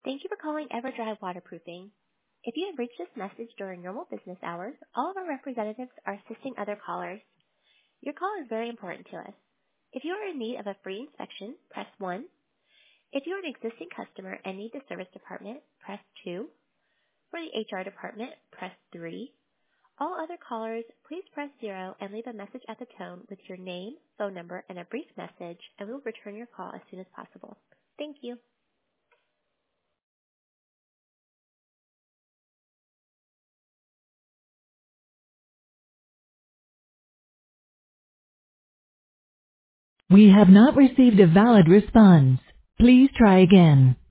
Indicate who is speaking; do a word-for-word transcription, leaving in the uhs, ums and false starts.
Speaker 1: Thank you for calling EverDry Waterproofing. If you have reached this message during normal business hours, all of our representatives are assisting other callers. Your call is very important to us. If you are in need of a free inspection, press one. If you are an existing customer and need the service department, press two. For the H R department, press three. All other callers, please press zero and leave a message at the tone with your name, phone number, and a brief message, and we will return your call as soon as possible. Thank you.
Speaker 2: We have not received a valid response. Please try again.